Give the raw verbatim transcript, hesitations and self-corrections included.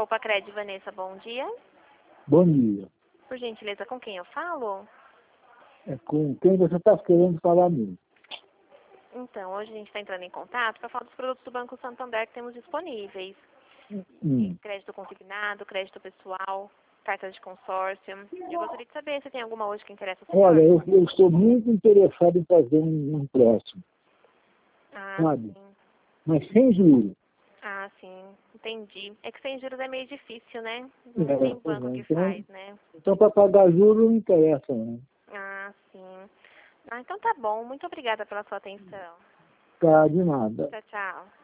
Copa Cred, Vanessa, bom dia. Bom dia. Por gentileza, com quem eu falo? É com quem você está querendo falar mesmo? Então, hoje a gente está entrando em contato para falar dos produtos do Banco Santander que temos disponíveis. Hum. Crédito consignado, crédito pessoal, cartas de consórcio. Eu gostaria de saber se tem alguma hoje que interessa o senhor. Olha, eu, eu estou muito interessado em fazer um empréstimo, Ah, sabe? sim. Mas sem juros. Ah, sim. Entendi. É que sem juros é meio difícil, né? Não É, tem pois banco é. que Então, faz, né? então para pagar juros não interessa, não. Ah, sim. Ah, então tá bom. Muito obrigada pela sua atenção. Tá, de nada. Tchau, tchau.